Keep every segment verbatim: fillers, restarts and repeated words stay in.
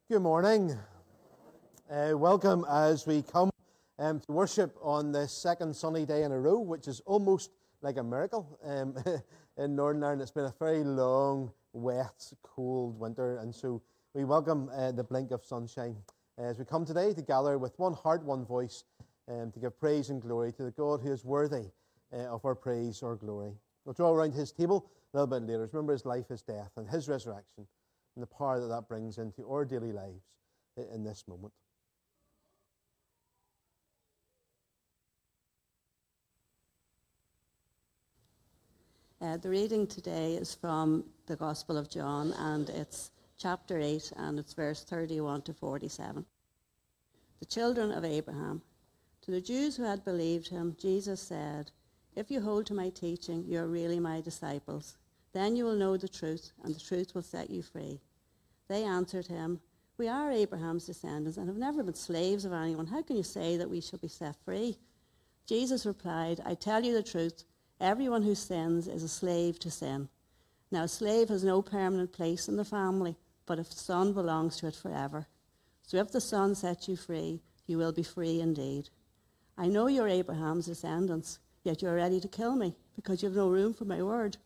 Good morning. Uh, welcome as we come um, to worship on this second sunny day in a row, which is almost like a miracle. Um, in Northern Ireland, it's been a very long, wet, cold winter, and so we welcome uh, the blink of sunshine uh, as we come today to gather with one heart, one voice, um, to give praise and glory to the God who is worthy uh, of our praise or glory. We'll draw around his table a little bit later. Remember his life, his death, and his resurrection, and the power that that brings into our daily lives in this moment. Uh, the reading today is from the Gospel of John, and it's chapter eight, and it's verse thirty-one to forty-seven. The children of Abraham. To the Jews who had believed him, Jesus said, "If you hold to my teaching, you are really my disciples. Then you will know the truth, and the truth will set you free." They answered him, "We are Abraham's descendants and have never been slaves of anyone. How can you say that we shall be set free?" Jesus replied, "I tell you the truth. Everyone who sins is a slave to sin. Now a slave has no permanent place in the family, but a son belongs to it forever. So if the Son sets you free, you will be free indeed. I know you're Abraham's descendants, yet you're ready to kill me, because you have no room for my word.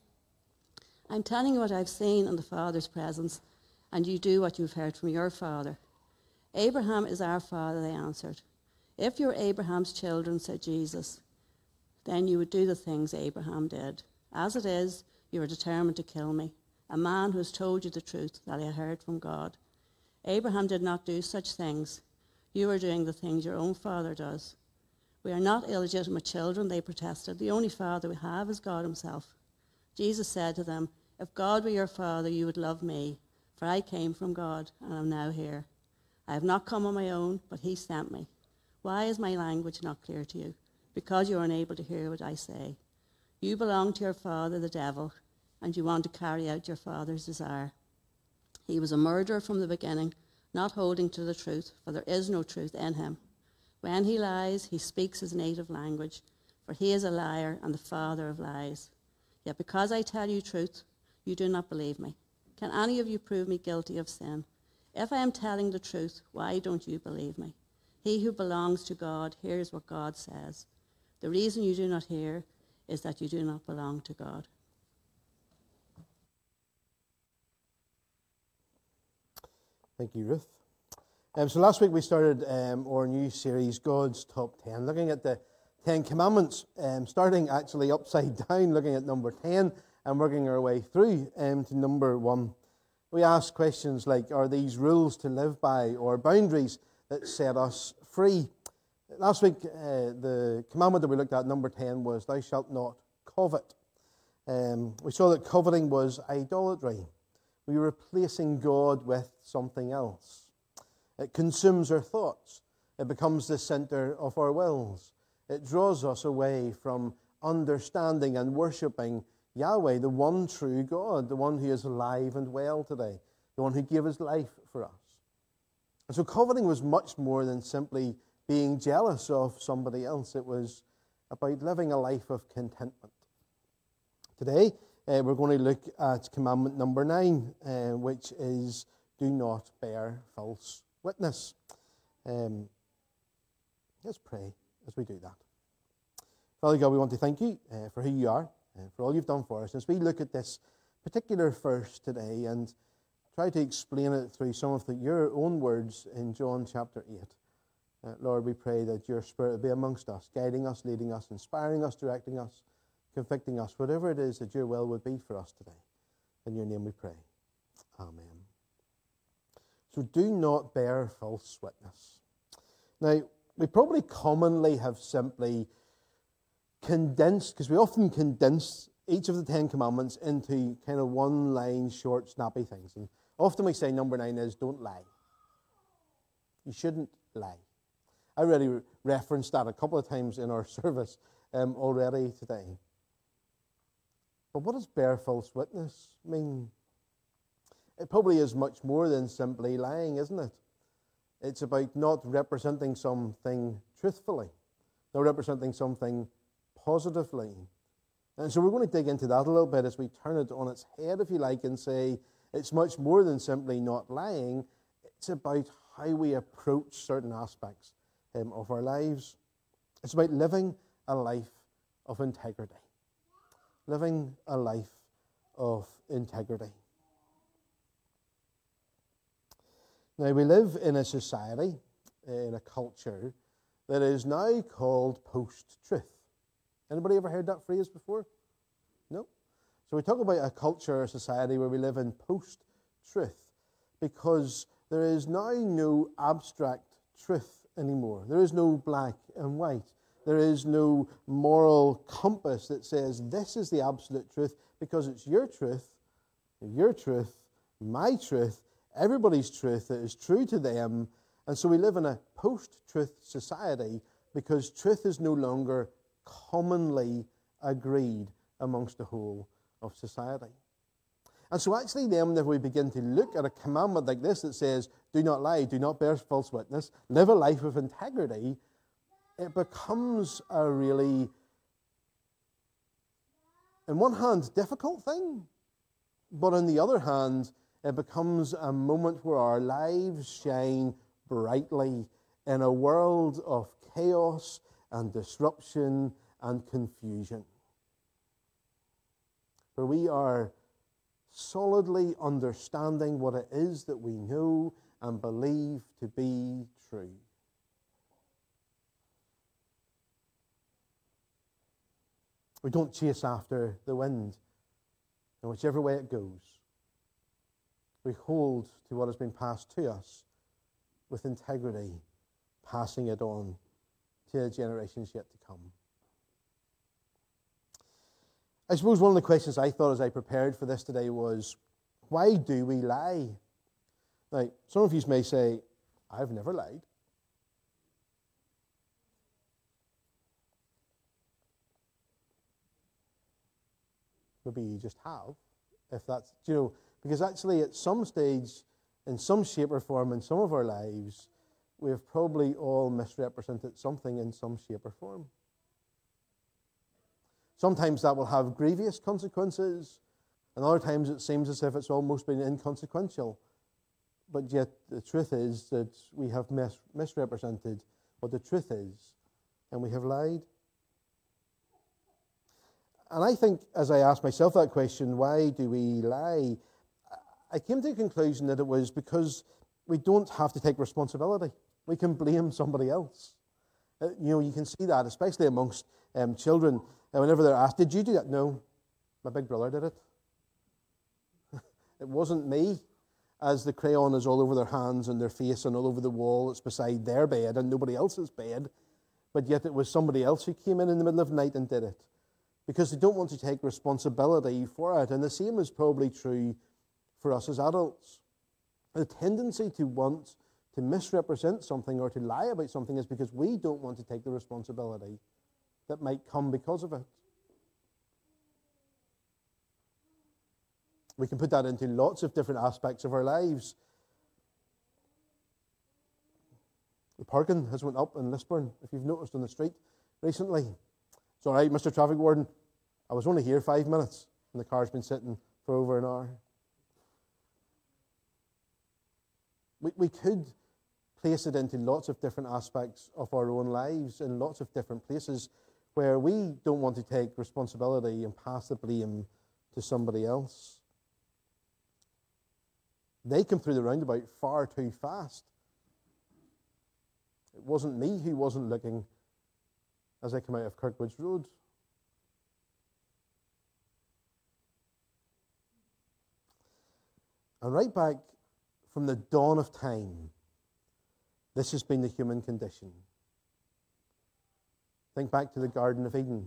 I'm telling you what I've seen in the Father's presence, and you do what you've heard from your father." "Abraham is our father," they answered. "If you're Abraham's children," said Jesus, "then you would do the things Abraham did. As it is, you are determined to kill me, a man who has told you the truth that I heard from God. Abraham did not do such things. You are doing the things your own father does." "We are not illegitimate children," they protested. "The only father we have is God himself." Jesus said to them, "If God were your father, you would love me, for I came from God and am now here. I have not come on my own, but he sent me. Why is my language not clear to you? Because you are unable to hear what I say. You belong to your father, the devil, and you want to carry out your father's desire. He was a murderer from the beginning, not holding to the truth, for there is no truth in him. When he lies, he speaks his native language, for he is a liar and the father of lies. Yet because I tell you truth, you do not believe me. Can any of you prove me guilty of sin? If I am telling the truth, why don't you believe me? He who belongs to God hears what God says. The reason you do not hear is that you do not belong to God." Thank you, Ruth. Um, so last week we started um, our new series, God's Top ten, looking at the Ten Commandments, um, starting actually upside down, looking at number ten, and working our way through um, to number one. We ask questions like, are these rules to live by, or boundaries that set us free? Last week, uh, the commandment that we looked at, number ten, was, "Thou shalt not covet." Um, we saw that coveting was idolatry. We were replacing God with something else. It consumes our thoughts. It becomes the center of our wills. It draws us away from understanding and worshipping Yahweh, the one true God, the one who is alive and well today, the one who gave his life for us. And so coveting was much more than simply being jealous of somebody else. It was about living a life of contentment. Today, uh, we're going to look at commandment number nine, uh, which is, do not bear false witness. Um, let's pray as we do that. Father God, we want to thank you uh, for who you are, and for all you've done for us. As we look at this particular verse today and try to explain it through some of the, your own words in John chapter eight, uh, Lord, we pray that your Spirit will be amongst us, guiding us, leading us, inspiring us, directing us, convicting us, whatever it is that your will would be for us today. In your name we pray. Amen. So do not bear false witness. Now, we probably commonly have simply condensed, because we often condense each of the Ten Commandments into kind of one-line, short, snappy things. And often we say number nine is, don't lie. You shouldn't lie. I already re- referenced that a couple of times in our service um, already today. But what does bear false witness mean? It probably is much more than simply lying, isn't it? It's about not representing something truthfully, not representing something positively. And so we're going to dig into that a little bit as we turn it on its head, if you like, and say it's much more than simply not lying. It's about how we approach certain aspects um, of our lives. It's about living a life of integrity. Living a life of integrity. Now, we live in a society, in a culture, that is now called post-truth. Anybody ever heard that phrase before? No? So we talk about a culture, a society where we live in post-truth because there is now no abstract truth anymore. There is no black and white. There is no moral compass that says this is the absolute truth because it's your truth, your truth, my truth, everybody's truth that is true to them. And so we live in a post-truth society because truth is no longer commonly agreed amongst the whole of society. And so actually then when we begin to look at a commandment like this that says, do not lie, do not bear false witness, live a life of integrity, it becomes a really, on one hand, difficult thing, but on the other hand, it becomes a moment where our lives shine brightly in a world of chaos and disruption and confusion, where we are solidly understanding what it is that we know and believe to be true. We don't chase after the wind, and whichever way it goes, we hold to what has been passed to us with integrity, passing it on to the generations yet to come. I suppose one of the questions I thought as I prepared for this today was, why do we lie? Now, some of you may say, I've never lied. Maybe you just have, if that's, you know, because actually at some stage, in some shape or form in some of our lives, we have probably all misrepresented something in some shape or form. Sometimes that will have grievous consequences, and other times it seems as if it's almost been inconsequential. But yet the truth is that we have mis- misrepresented what the truth is, and we have lied. And I think as I asked myself that question, why do we lie? I came to the conclusion that it was because we don't have to take responsibility. We can blame somebody else. Uh, you know, you can see that, especially amongst um, children. And whenever they're asked, did you do that? No, my big brother did it. It wasn't me, as the crayon is all over their hands and their face and all over the wall. It's beside their bed and nobody else's bed. But yet it was somebody else who came in in the middle of the night and did it. Because they don't want to take responsibility for it. And the same is probably true for us as adults. The tendency to want to misrepresent something or to lie about something is because we don't want to take the responsibility that might come because of it. We can put that into lots of different aspects of our lives. The parking has went up in Lisburn, if you've noticed, on the street recently. It's all right, Mister Traffic Warden. I was only here five minutes, and the car's been sitting for over an hour. We, we could place it into lots of different aspects of our own lives in lots of different places where we don't want to take responsibility and pass the blame to somebody else. They come through the roundabout far too fast. It wasn't me who wasn't looking as I come out of Kirkwoods Road. And right back from the dawn of time, this has been the human condition. Think back to the Garden of Eden.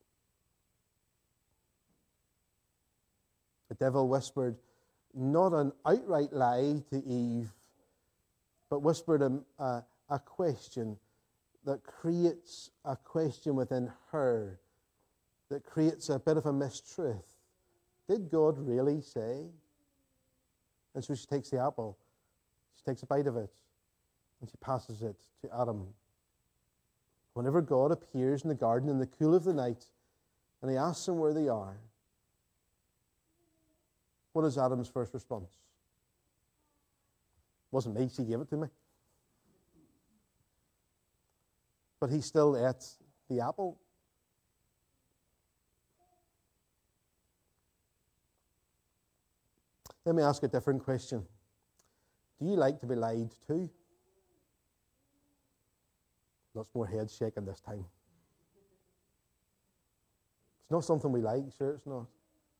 The devil whispered not an outright lie to Eve, but whispered a, a, a question that creates a question within her, that creates a bit of a mistruth. Did God really say? And so she takes the apple, she takes a bite of it, and she passes it to Adam. Whenever God appears in the garden in the cool of the night, and he asks them where they are, what is Adam's first response? wasn't me, she gave it to me. But he still ate the apple. Let me ask a different question. Do you like to be lied to? Lots more heads shaking this time. It's not something we like, sure it's not.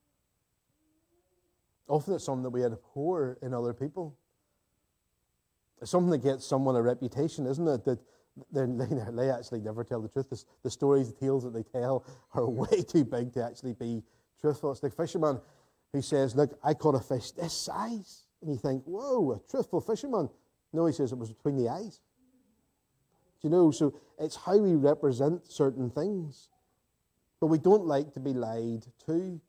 Often it's something that we abhor in other people. It's something that gets someone a reputation, isn't it? That they, they actually never tell the truth. The, the stories, the tales that they tell are way too big to actually be truthful. It's the fisherman who says, look, I caught a fish this size. And you think, whoa, a truthful fisherman. No, he says it was between the eyes. Do you know? So it's how we represent certain things. But we don't like to be lied to.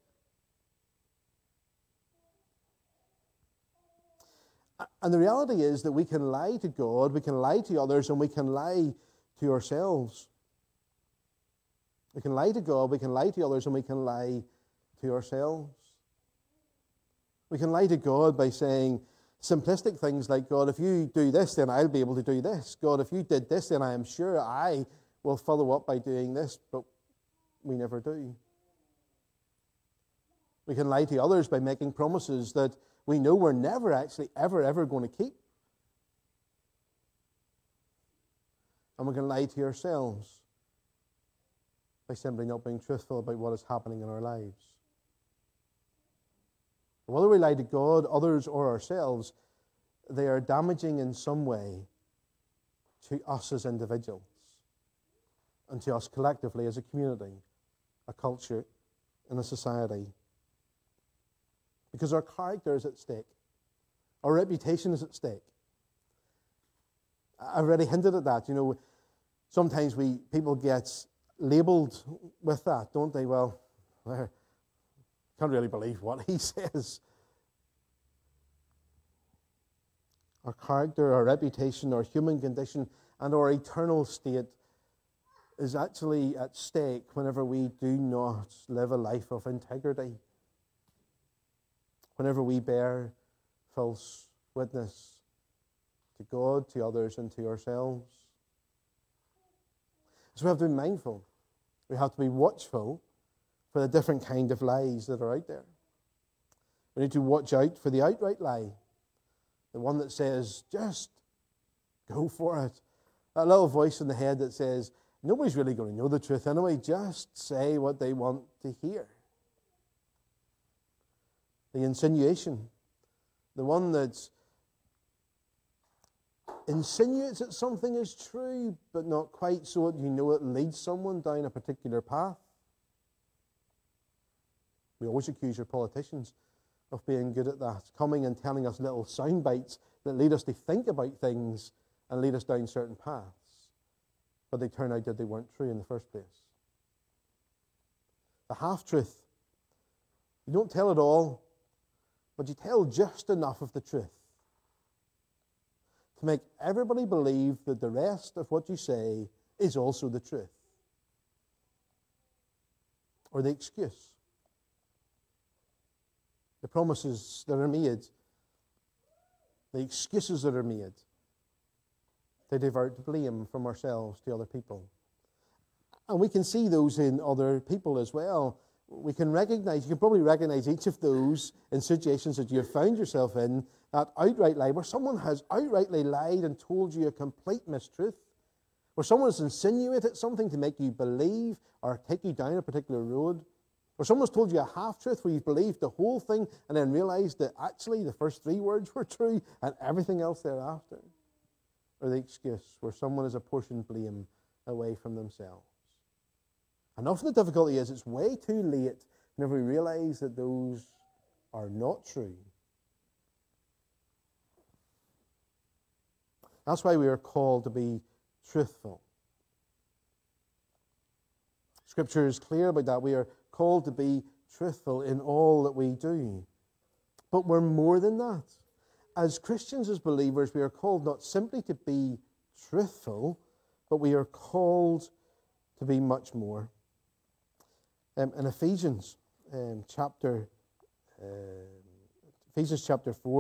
And the reality is that we can lie to God, we can lie to others, and we can lie to ourselves. We can lie to God, we can lie to others, and we can lie to ourselves. We can lie to God by saying simplistic things like, God, if you do this, then I'll be able to do this. God, if you did this, then I am sure I will follow up by doing this. But we never do. We can lie to others by making promises that we know we're never actually ever, ever going to keep. And we can lie to ourselves by simply not being truthful about what is happening in our lives. Whether we lie to God, others, or ourselves, they are damaging in some way to us as individuals and to us collectively as a community, a culture, and a society. Because our character is at stake. Our reputation is at stake. I've already hinted at that. You know, sometimes we people get labelled with that, don't they? Well, I can't really believe what he says. Our character, our reputation, our human condition, and our eternal state is actually at stake whenever we do not live a life of integrity. Whenever we bear false witness to God, to others, and to ourselves. So we have to be mindful. We have to be watchful for the different kind of lies that are out there. We need to watch out for the outright lie. The one that says, just go for it. That little voice in the head that says, nobody's really going to know the truth anyway. Just say what they want to hear. The insinuation, the one that insinuates that something is true, but not quite so that you know it leads someone down a particular path. We always accuse our politicians of being good at that, coming and telling us little sound bites that lead us to think about things and lead us down certain paths. But they turn out that they weren't true in the first place. The half-truth. You don't tell it all, but you tell just enough of the truth to make everybody believe that the rest of what you say is also the truth. Or the excuse. The promises that are made. The excuses that are made. They divert blame from ourselves to other people. And we can see those in other people as well. We can recognize, you can probably recognize each of those in situations that you have found yourself in, that outright lie, where someone has outrightly lied and told you a complete mistruth, where someone has insinuated something to make you believe or take you down a particular road, or someone's told you a half-truth where you've believed the whole thing and then realized that actually the first three words were true and everything else thereafter. Or the excuse where someone has apportioned blame away from themselves. And often the difficulty is it's way too late whenever we realize that those are not true. That's why we are called to be truthful. Scripture is clear about that. We are called to be truthful in all that we do. But we're more than that. As Christians, as believers, we are called not simply to be truthful, but we are called to be much more. Um, in Ephesians um, chapter, uh, Ephesians chapter four,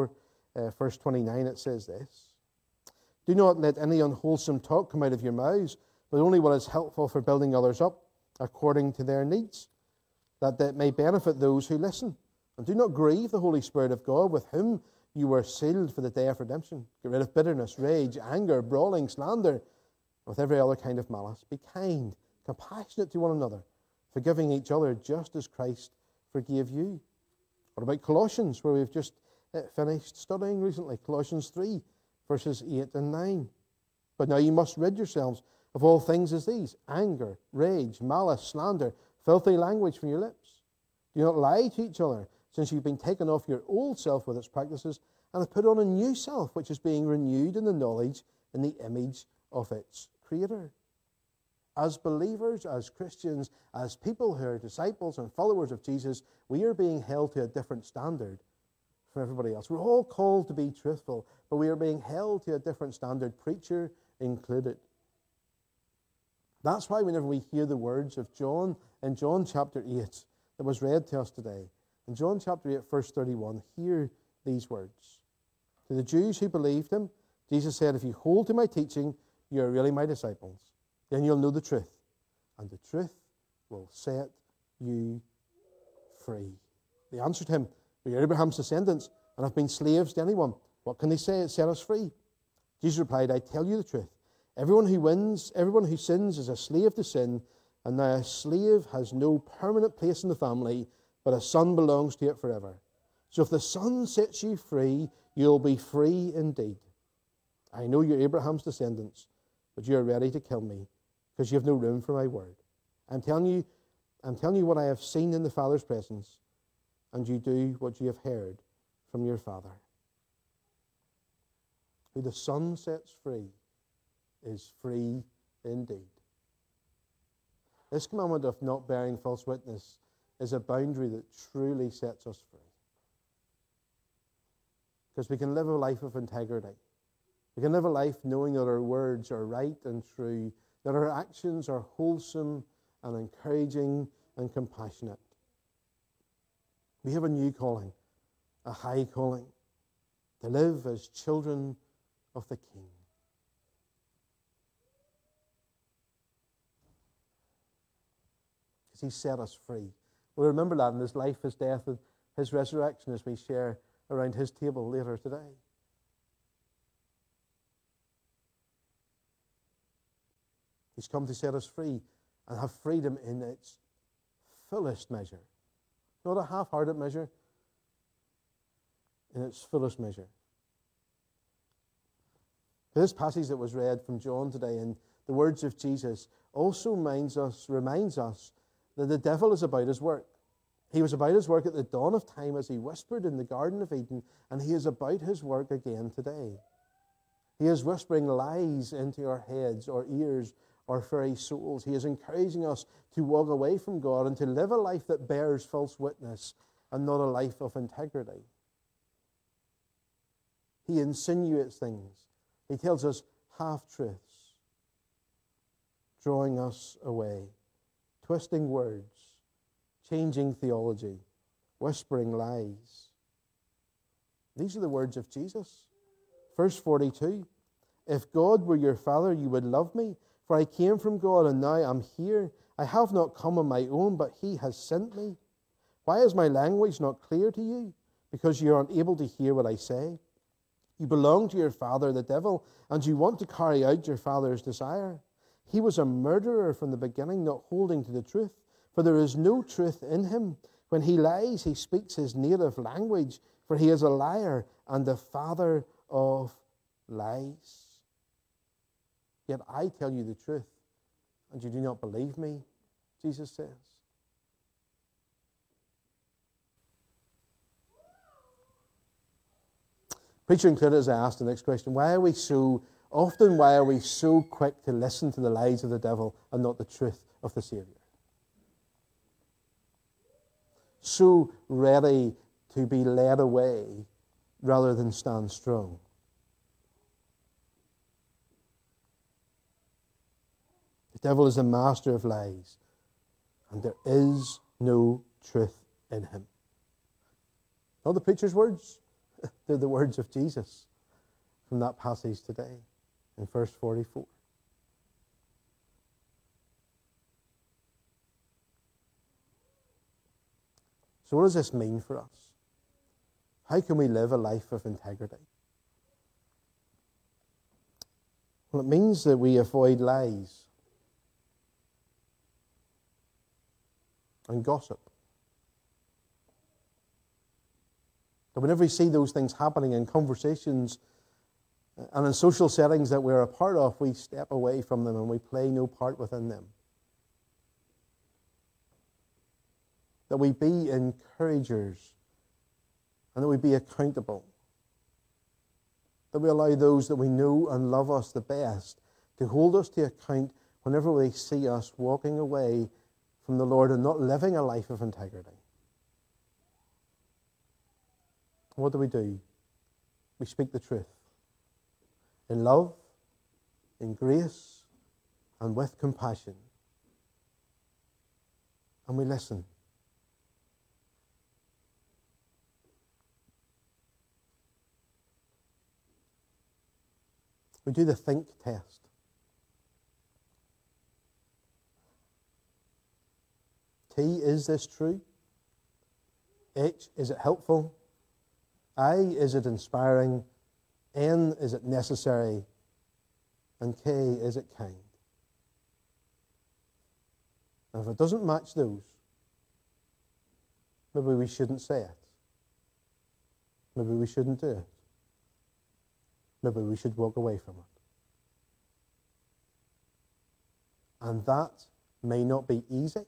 uh, verse twenty-nine, it says this: "Do not let any unwholesome talk come out of your mouths, but only what is helpful for building others up according to their needs, that that may benefit those who listen. And do not grieve the Holy Spirit of God, with whom you were sealed for the day of redemption. Get rid of bitterness, rage, anger, brawling, slander, with every other kind of malice. Be kind, compassionate to one another, forgiving each other just as Christ forgave you." What about Colossians, where we've just uh, finished studying recently? Colossians three, verses eight and nine. "But now you must rid yourselves of all things as these: anger, rage, malice, slander, filthy language from your lips. Do not lie to each other, since you've been taken off your old self with its practices, and have put on a new self, which is being renewed in the knowledge in the image of its Creator." As believers, as Christians, as people who are disciples and followers of Jesus, we are being held to a different standard from everybody else. We're all called to be truthful, but we are being held to a different standard, preacher included. That's why whenever we hear the words of John in John chapter eight that was read to us today, in John chapter eight, verse thirty-one, hear these words. "To the Jews who believed him, Jesus said, 'If you hold to my teaching, you are really my disciples. Then you'll know the truth, and the truth will set you free.' They answered him, 'We are Abraham's descendants and have been slaves to anyone. What can they say set us free?' Jesus replied, 'I tell you the truth. Everyone who wins, everyone who sins is a slave to sin, and now a slave has no permanent place in the family, but a son belongs to it forever. So if the Son sets you free, you'll be free indeed. I know you're Abraham's descendants, but you are ready to kill me, because you have no room for my word. I'm telling you, I'm telling you what I have seen in the Father's presence, and you do what you have heard from your Father. Who the Son sets free is free indeed." This commandment of not bearing false witness is a boundary that truly sets us free. Because we can live a life of integrity. We can live a life knowing that our words are right and true, that our actions are wholesome and encouraging and compassionate. We have a new calling, a high calling, to live as children of the King. Because he set us free. We remember that in his life, his death, and his resurrection as we share around his table later today. He's come to set us free and have freedom in its fullest measure. Not a half-hearted measure, in its fullest measure. This passage that was read from John today and the words of Jesus also reminds us, reminds us that the devil is about his work. He was about his work at the dawn of time as he whispered in the Garden of Eden, and he is about his work again today. He is whispering lies into our heads, our ears, our very souls. He is encouraging us to walk away from God and to live a life that bears false witness and not a life of integrity. He insinuates things. He tells us half-truths, drawing us away, twisting words, changing theology, whispering lies. These are the words of Jesus. Verse forty-two, "If God were your Father, you would love me, for I came from God and now I'm here. I have not come on my own, but he has sent me. Why is my language not clear to you? Because you aren't able to hear what I say. You belong to your father, the devil, and you want to carry out your father's desire. He was a murderer from the beginning, not holding to the truth, for there is no truth in him. When he lies, he speaks his native language, for he is a liar and the father of lies. Yet I tell you the truth, and you do not believe me," Jesus says. Preacher included, as I asked the next question, why are we so, often why are we so quick to listen to the lies of the devil and not the truth of the Savior? So ready to be led away rather than stand strong. The devil is the master of lies, and there is no truth in him. Not the preacher's words, They're the words of Jesus from that passage today in verse forty-four. So what does this mean for us? How can we live a life of integrity? Well, it means that we avoid lies and gossip. That whenever we see those things happening in conversations and in social settings that we're a part of, we step away from them and we play no part within them. That we be encouragers and that we be accountable. That we allow those that we know and love us the best to hold us to account whenever they see us walking away from the Lord and not living a life of integrity. What do we do? We speak the truth. In love, in grace, and with compassion. And we listen. We do the think test. T, is this true? H, is it helpful? I, is it inspiring? N, is it necessary? And K, is it kind? And if it doesn't match those, maybe we shouldn't say it. Maybe we shouldn't do it. Maybe we should walk away from it. And that may not be easy,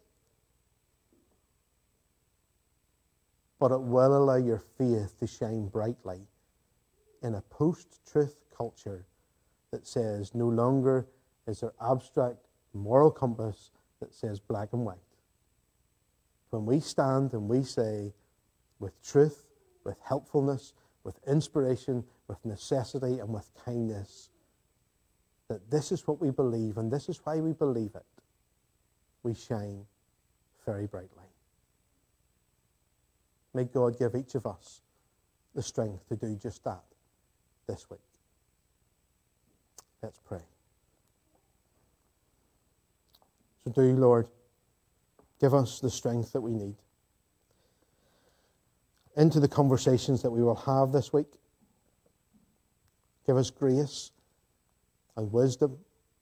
but it will allow your faith to shine brightly in a post-truth culture that says no longer is there abstract moral compass that says black and white. When we stand and we say, with truth, with helpfulness, with inspiration, with necessity, and with kindness, that this is what we believe, and this is why we believe it, we shine very brightly. May God give each of us the strength to do just that this week. Let's pray. So do, Lord, give us the strength that we need into the conversations that we will have this week. Give us grace and wisdom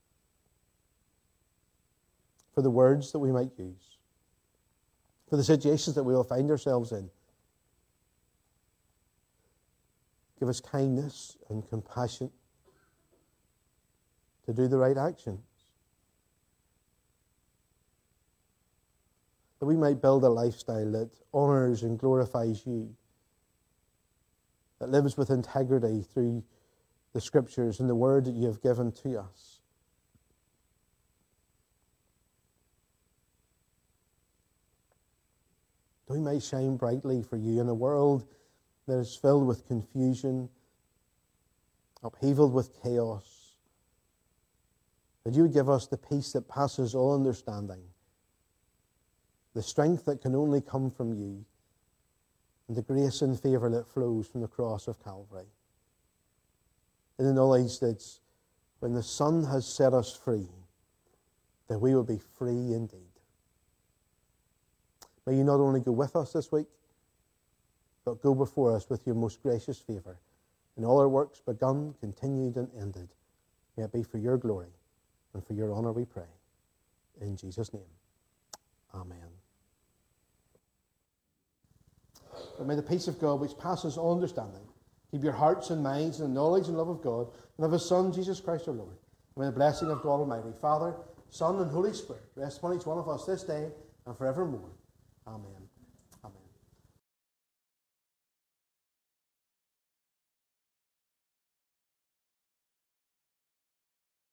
for the words that we might use, for the situations that we will find ourselves in. Give us kindness and compassion to do the right actions, that we might build a lifestyle that honours and glorifies you, that lives with integrity through the Scriptures and the word that you have given to us. That we might shine brightly for you in a world that is filled with confusion, upheaval with chaos. That you would give us the peace that passes all understanding, the strength that can only come from you, and the grace and favour that flows from the cross of Calvary. In the knowledge that when the Son has set us free, that we will be free indeed. May you not only go with us this week, but go before us with your most gracious favour. In all our works begun, continued, and ended, may it be for your glory and for your honour we pray. In Jesus' name, amen. But may the peace of God, which passes all understanding, keep your hearts and minds in the knowledge and love of God and of His Son, Jesus Christ our Lord. And may the blessing of God Almighty, Father, Son, and Holy Spirit rest upon each one of us this day and forevermore. Amen.